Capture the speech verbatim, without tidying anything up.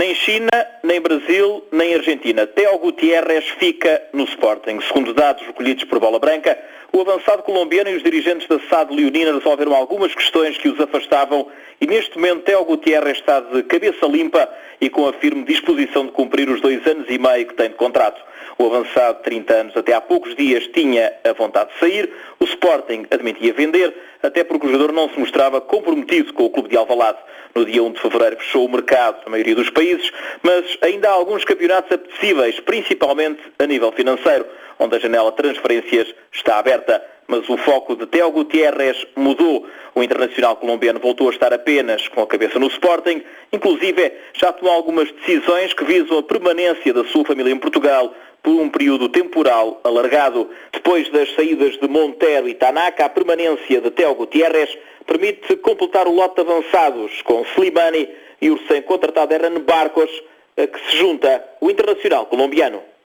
Nem China, nem Brasil, nem Argentina. Teo Gutiérrez fica no Sporting. Segundo dados recolhidos por Bola Branca, o avançado colombiano e os dirigentes da S A D leonina resolveram algumas questões que os afastavam e neste momento Teo Gutiérrez está de cabeça limpa e com a firme disposição de cumprir os dois anos e meio que tem de contrato. O avançado de trinta anos até há poucos dias tinha a vontade de sair, o Sporting admitia vender, até porque o jogador não se mostrava comprometido com o clube de Alvalade. No dia um de fevereiro fechou o mercado na maioria dos países, mas ainda há alguns campeonatos apetecíveis, principalmente a nível financeiro, onde a janela de transferências está aberta. Mas o foco de Teo Gutiérrez mudou. O internacional colombiano voltou a estar apenas com a cabeça no Sporting, inclusive já tomou algumas decisões que visam a permanência da sua família em Portugal por um período temporal alargado. Depois das saídas de Montero e Tanaka, a permanência de Teo Gutiérrez permite completar o lote de avançados com Slimani e o recém-contratado Hernan Barcos, a que se junta o internacional colombiano.